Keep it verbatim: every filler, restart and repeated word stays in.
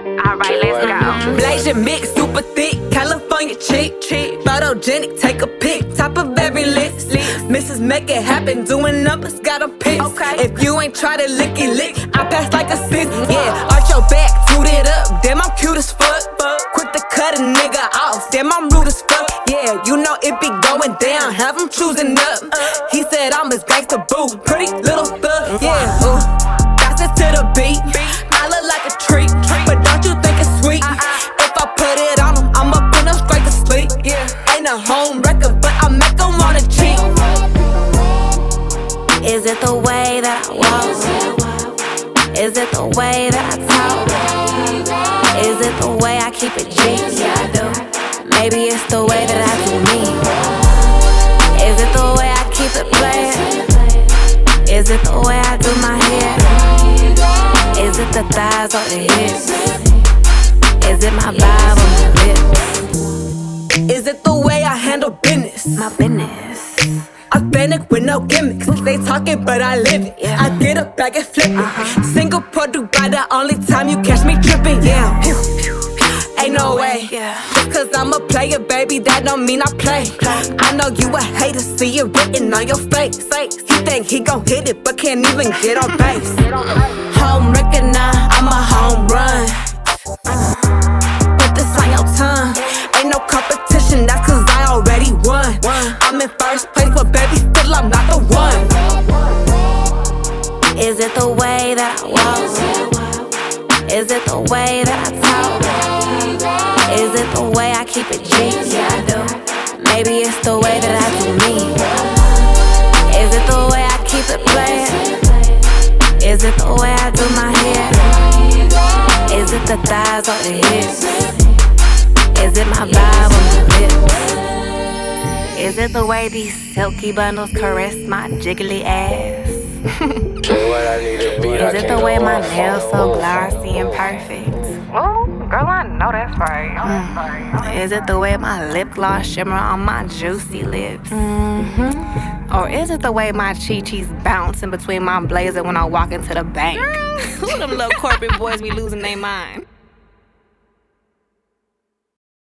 Alright, let's go. Blasian mix, super thick, California chick. Photogenic, take a pic, top of every list. Missus Make It Happen, doing numbers, got a pics. If you ain't try to licky lick, I pass like a sis. Yeah, arch your back, toot it up, damn I'm cute as fuck. Quick to cut a nigga off, damn I'm rude as fuck. Yeah, you know it be going down, have him choosing up. He said I'm his gangsta boo, pretty little thug. Yeah, ooh, that's it to the beat. I look like a treat, but don't you think it's sweet? If I put it on him, I'ma put him straight to sleep. Ain't a home record, but I make him wanna cheat. Is it the way that I walk? Is it the way that I talk? Is it the way I keep it G? Yeah, I do. Maybe it's the way that I do me. Is it the way I keep it playing? Is it the way I do my hair? Is it the thighs or the hips? Is it my vibe on the lips? Is it the way I handle business? My business. Authentic with no gimmicks. They talking, but I live it. I get a bag and flip it. Uh-huh. Singapore, Dubai, the only time you catch me tripping. Yeah, ain't no way. Yeah. Just cause I'm a player, baby, that don't mean I play. I know you a hater, see it written on your face. He think he gon' hit it, but can't even get on base. Home record now, I'm a home run. Put this on your tongue. Ain't no competition, that's cause I already won. I'm in first place, but baby, still I'm not the one. Is it the way that I walk? Is it the way that I talk? Is it the way I keep it G? Yeah, I do. Maybe it's the way that I do me. Is it the way I keep it playing? Is it the way I do my hair? Is it the thighs or the hips? Is it my vibe on the lips? Is it the way these silky bundles caress my jiggly ass? Is it the way my nails so glossy and perfect? Oh, girl, I know that's right. Mm. Is it the way my lip gloss shimmer on my juicy lips? Mm-hmm. Or is it the way my chi-chis bounce in between my blazer when I walk into the bank? Girl, who them little corporate boys be losing their mind?